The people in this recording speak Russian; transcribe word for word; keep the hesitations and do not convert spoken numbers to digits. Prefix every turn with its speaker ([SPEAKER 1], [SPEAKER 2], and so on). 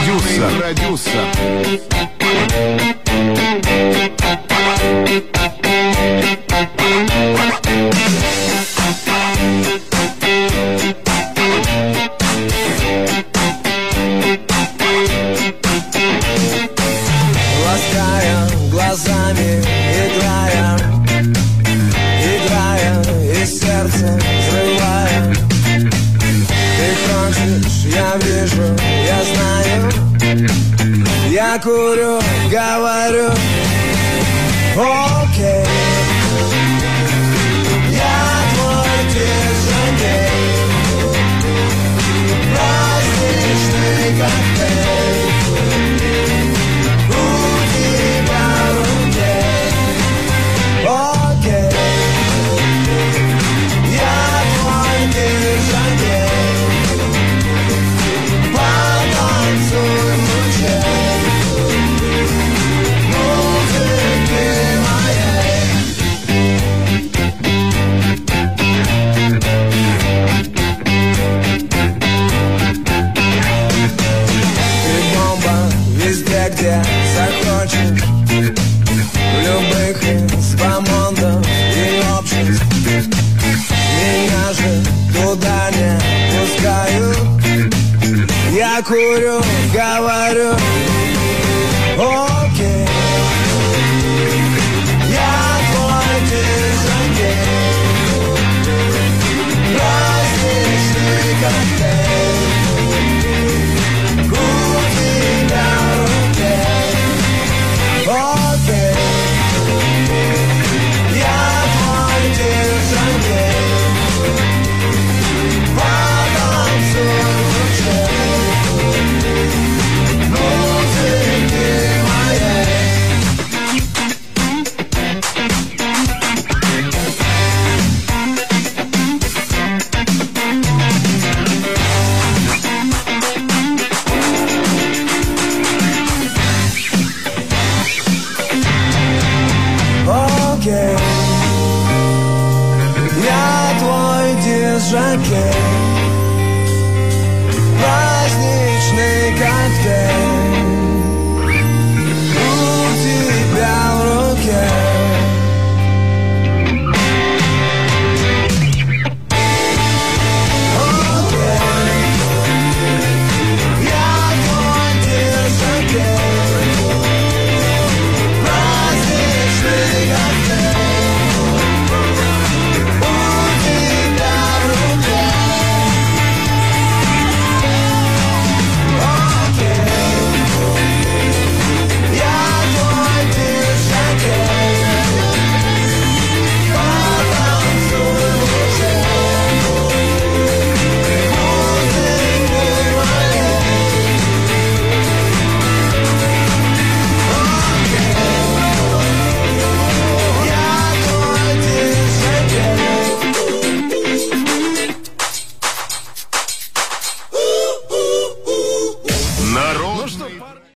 [SPEAKER 1] продюсер. Продюсер.
[SPEAKER 2] Лаская глазами, играя, играя и сердце взрывая. Ты хочешь, я вижу, я знаю. Я курю, говорю, окей. Я твой держаней, праздничный коктейль. У тебя в руке, окей. Я твой держаней, потанцуй в луче музыки моей. Ты бомба везде, где захочешь, в любых инспомондах и обществ. Меня же туда не пускают. Я курю, говорю, о,